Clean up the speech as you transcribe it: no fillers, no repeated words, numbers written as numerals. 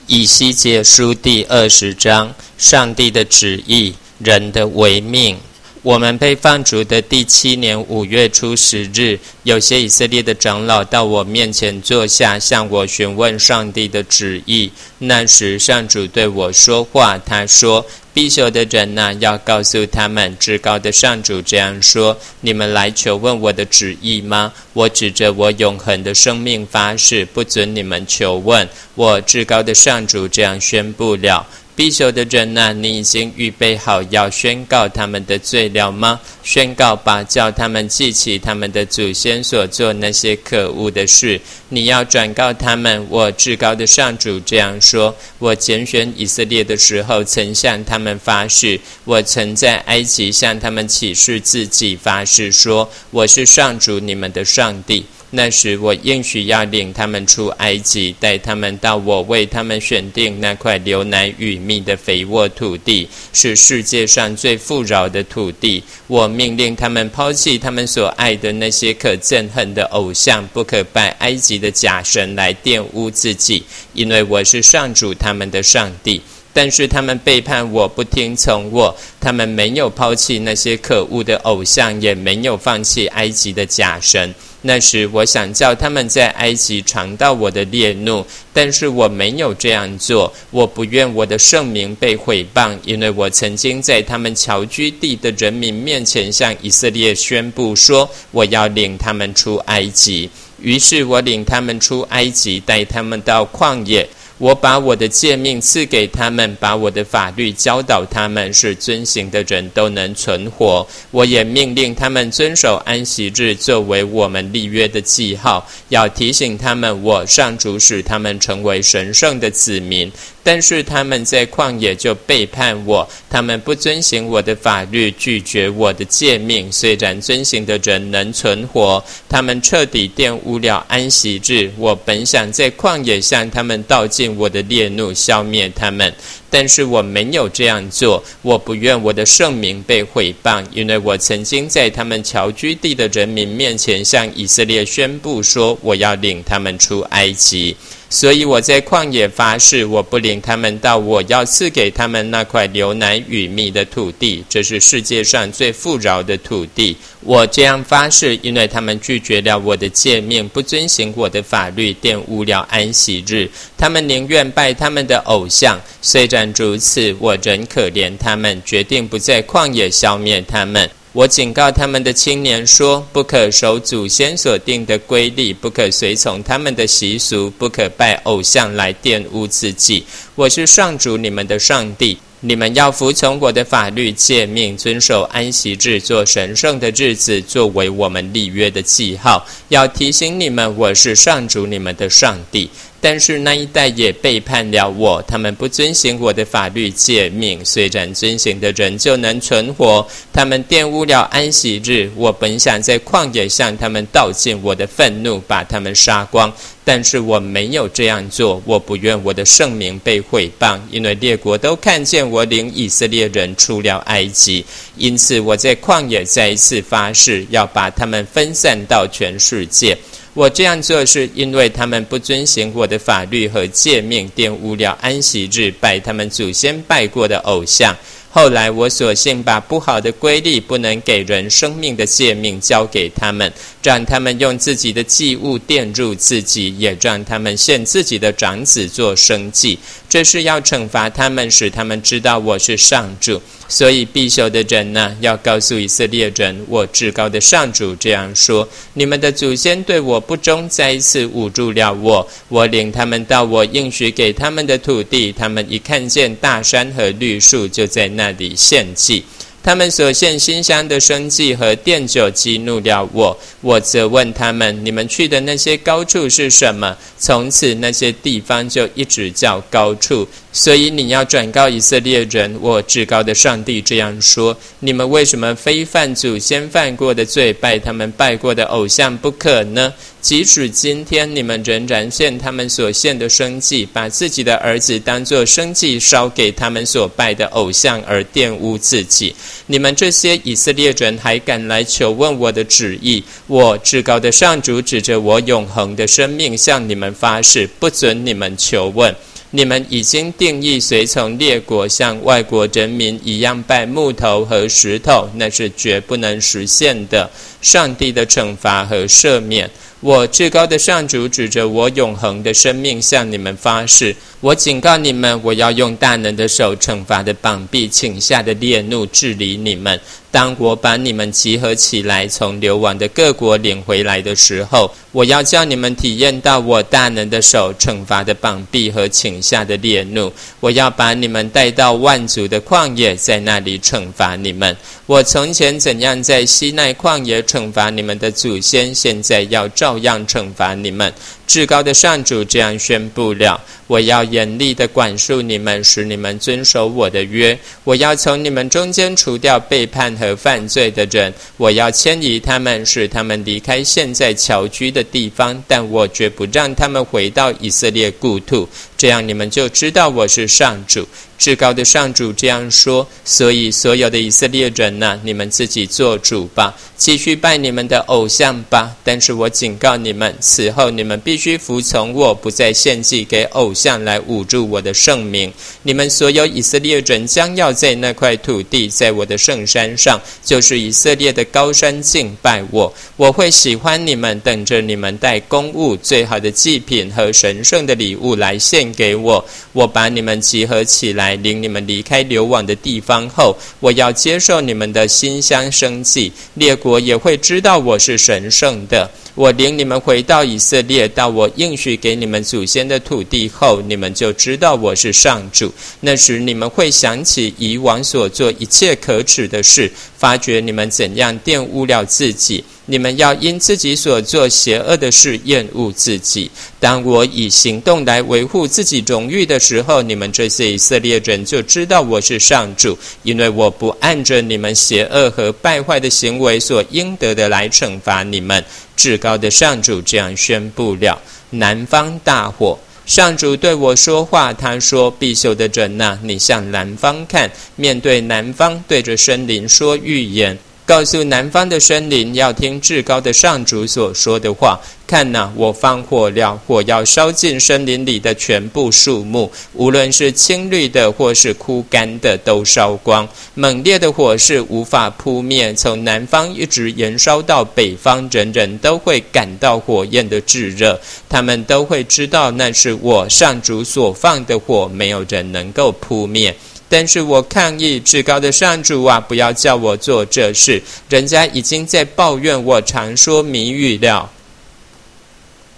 以西结书第20章，上帝的旨意，人的违命。我们被放逐的第7年5月初10日，有些以色列的长老到我面前坐下，向我询问上帝的旨意。那时上主对我说话，他说：必修的人啊，要告诉他们，至高的上主这样说：你们来求问我的旨意吗？我指着我永恒的生命发誓，不准你们求问。我至高的上主这样宣布了。必修的人啊，你已经预备好要宣告他们的罪了吗？宣告吧，叫他们记起他们的祖先所做那些可恶的事。你要转告他们，我至高的上主这样说：我拣选以色列的时候，曾向他们发誓；我曾在埃及向他们起誓自己，发誓说：我是上主你们的上帝。那时我应许要领他们出埃及，带他们到我为他们选定那块流奶与蜜的肥沃土地，是世界上最富饶的土地。我命令他们抛弃他们所爱的那些可憎恨的偶像，不可拜埃及的假神来玷污自己，因为我是上主他们的上帝。但是他们背叛我，不听从我，他们没有抛弃那些可恶的偶像，也没有放弃埃及的假神。那时我想叫他们在埃及尝到我的烈怒，但是我没有这样做。我不愿我的圣名被毁谤，因为我曾经在他们侨居地的人民面前向以色列宣布说，我要领他们出埃及。于是我领他们出埃及，带他们到旷野。我把我的诫命赐给他们，把我的法律教导他们，使遵行的人都能存活。我也命令他们遵守安息日，作为我们立约的记号，要提醒他们，我上主使他们成为神圣的子民。但是他们在旷野就背叛我，他们不遵行我的法律，拒绝我的诫命。虽然遵行的人能存活，他们彻底玷污了安息日。我本想在旷野向他们道尽我的烈怒，消灭他们，但是我没有这样做。我不愿我的圣名被毁谤，因为我曾经在他们侨居地的人民面前向以色列宣布说，我要领他们出埃及。所以我在旷野发誓，我不领他们到我要赐给他们那块流奶与蜜的土地，这是世界上最富饶的土地。我这样发誓，因为他们拒绝了我的诫命，不遵行我的法律，玷污了安息日。他们宁愿拜他们的偶像。虽然如此，我仍可怜他们，决定不在旷野消灭他们。我警告他们的青年说，不可守祖先所定的规例，不可随从他们的习俗，不可拜偶像来玷污自己。我是上主你们的上帝，你们要服从我的法律诫命，遵守安息日，做神圣的日子，作为我们立约的记号，要提醒你们，我是上主你们的上帝。但是那一代也背叛了我，他们不遵行我的法律诫命，虽然遵行的人就能存活，他们玷污了安息日。我本想在旷野向他们道尽我的愤怒，把他们杀光，但是我没有这样做。我不愿我的圣名被毁谤，因为列国都看见我领以色列人出了埃及。因此我在旷野再一次发誓，要把他们分散到全世界。我这样做是因为他们不遵行我的法律和诫命，玷污了安息日，拜他们祖先拜过的偶像。后来我索性把不好的规律，不能给人生命的诫命交给他们，让他们用自己的祭物玷辱自己，也让他们献自己的长子做牲祭。这是要惩罚他们，使他们知道我是上主。所以必修的人啊，要告诉以色列人，我至高的上主这样说：你们的祖先对我不忠，再一次侮辱了我。我领他们到我应许给他们的土地，他们一看见大山和绿树，就在那里献祭。他们所献馨香的牲祭和奠酒激怒了我，我责问他们：你们去的那些高处是什么？从此那些地方就一直叫高处。所以你要转告以色列人，我至高的上帝这样说：你们为什么非犯祖先犯过的罪，拜他们拜过的偶像不可呢？即使今天你们仍然献他们所献的牲祭，把自己的儿子当作牲祭烧给他们所拜的偶像，而玷污自己。你们这些以色列人还敢来求问我的旨意，我至高的上主指着我永恒的生命向你们发誓，不准你们求问。 你们已经定义随从列国像外国人民一样拜木头和石头，那是绝不能实现的。上帝的惩罚和赦免，我至高的上主指着我永恒的生命向你们发誓，我警告你们，我要用大能的手、惩罚的膀臂、倾下的烈怒治理你们。当我把你们集合起来，从流亡的各国领回来的时候，我要叫你们体验到我大能的手、惩罚的膀臂和倾下的烈怒。我要把你们带到万族的旷野，在那里惩罚你们。我从前怎样在西奈旷野惩罚你们的祖先，现在要照样惩罚你们。至高的上主这样宣布了，我要严厉地管束你们，使你们遵守我的约。我要从你们中间除掉背叛和犯罪的人，我要迁移他们，使他们离开现在侨居的地方，但我绝不让他们回到以色列故土。这样你们就知道我是上主。至高的上主这样说，所以所有的以色列人啊，你们自己做主吧，继续拜你们的偶像吧。但是我警告你们，此后你们必须服从我，不再献祭给偶像来侮辱我的圣名。你们所有以色列人将要在那块土地，在我的圣山上，就是以色列的高山敬拜我。我会喜欢你们，等着你们带公物、最好的祭品和神圣的礼物来献给我。我把你们集合起来，领你们离开流亡的地方后，我要接受你们的馨香生祭，列国也会知道我是神圣的。我领你们回到以色列，到我应许给你们祖先的土地后，你们就知道我是上主。那时你们会想起以往所做一切可耻的事，发觉你们怎样玷污了自己。你们要因自己所做邪恶的事厌恶自己。当我以行动来维护自己荣誉的时候，你们这些以色列人就知道我是上主，因为我不按着你们邪恶和败坏的行为所应得的来惩罚你们。至高的上主这样宣布了。南方大火，上主对我说话，他说：必修的人啊，你向南方看，面对南方，对着森林说预言，告诉南方的森林要听至高的上主所说的话。看哪，我放火了，火要烧尽森林里的全部树木，无论是青绿的或是枯干的，都烧光。猛烈的火是无法扑灭，从南方一直延烧到北方，人人都会感到火焰的炙热。他们都会知道那是我上主所放的火，没有人能够扑灭。但是我抗议，至高的上主啊，不要叫我做这事，人家已经在抱怨我常说谜语了。